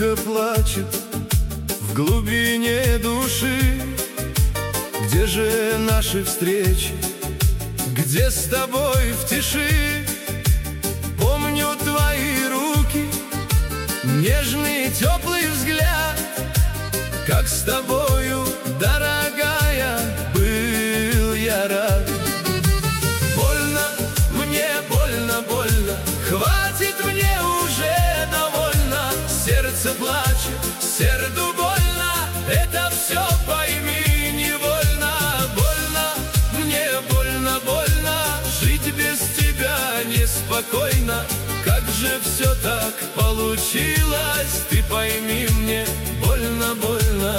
Тихо плачет в глубине души. Где же наши встречи? Где с тобой в тиши? Помню твои руки, нежный теплый взгляд, как с тобою, дорогая, был я рад. Больно, мне больно, больно, хватит мне уже, довольно. Сердце плачет, сердцу больно, это все пойми невольно. Больно, мне больно, больно, жить без тебя неспокойно. Как же все так получилось, ты пойми мне, больно, больно.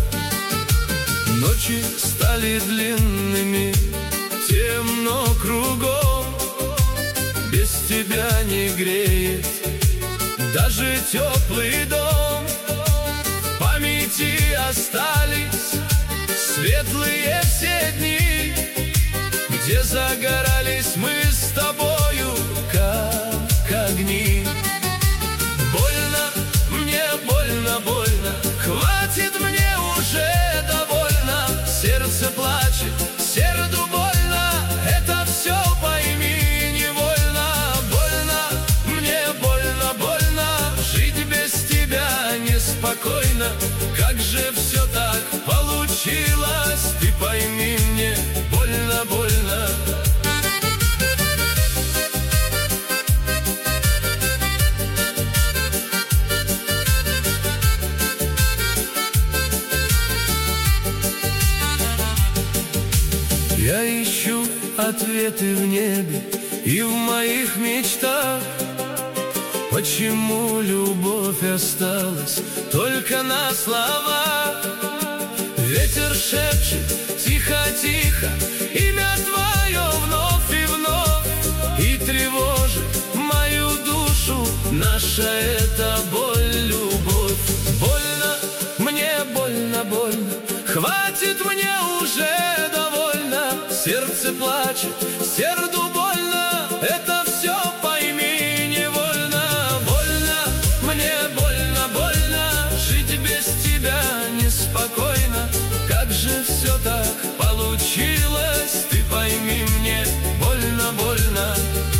Ночи стали длинными, темно кругом, без тебя не греет даже теплый дом. В памяти остались светлые все дни, где загорались мы с тобою, как огни. Больно, мне больно, больно, хватит мне уже, довольно. Сердце плачет, сердцу больно, это все пойми невольно. Больно, мне больно, больно, жить без тебя неспокойно. Как же все так получилось, ты пойми мне, больно, больно. Я ищу ответы в небе и в моих мечтах. Почему любовь осталась только на словах? Ветер шепчет тихо-тихо имя твое вновь и вновь, и тревожит мою душу наша эта боль, любовь. Больно, мне больно, больно, хватит мне уже, довольно. Сердце плачет, сердцу больно, это все пойми невольно. Больно, мне больно, больно, жить без тебя неспокойно. Как же все так получилось, ты пойми мне, больно, больно.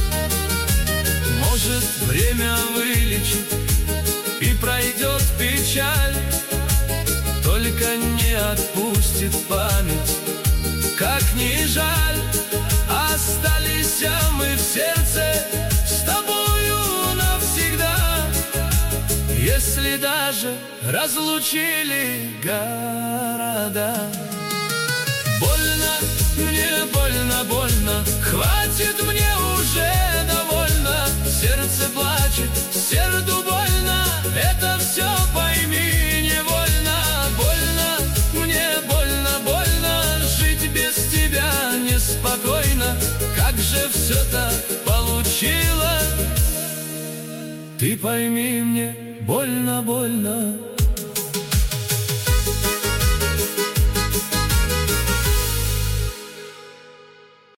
Может, время вылечит и пройдет печаль, только не отпустит память, как ни жаль. Остались мы в сердце с тобою навсегда, если даже разлучили города. Больно, мне больно, больно, хватит мне уже, довольно. Сердце плачет, сердцу больно, это все пойми невольно. Больно, мне больно, больно, жить без тебя неспокойно. Как же все так получилось, ты пойми мне, больно, больно.